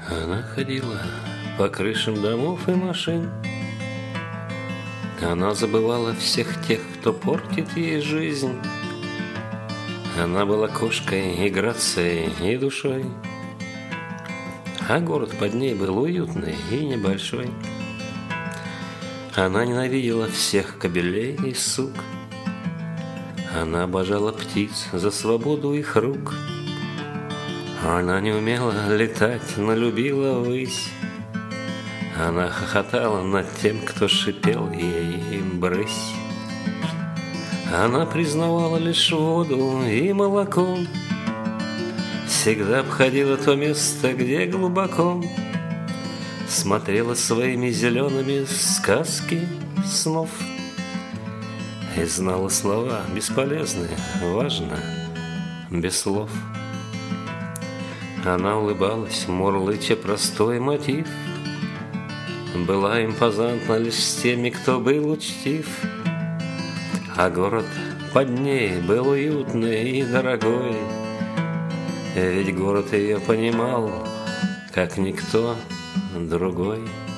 Она ходила по крышам домов и машин. Она забывала всех тех, кто портит ей жизнь. Она была кошкой и грацией, и душой, а город под ней был уютный и небольшой. Она ненавидела всех кобелей и сук. Она обожала птиц за свободу их рук. Она не умела летать, но любила ввысь. Она хохотала над тем, кто шипел ей брысь. Она признавала лишь воду и молоко. Всегда обходила то место, где глубоко. Смотрела своими зелеными сказки снов. И знала слова бесполезные, важно, без слов. Она улыбалась, мурлыча простой мотив. Была импозантна лишь с теми, кто был учтив. А город под ней был уютный и дорогой. Ведь город ее понимал, как никто другой.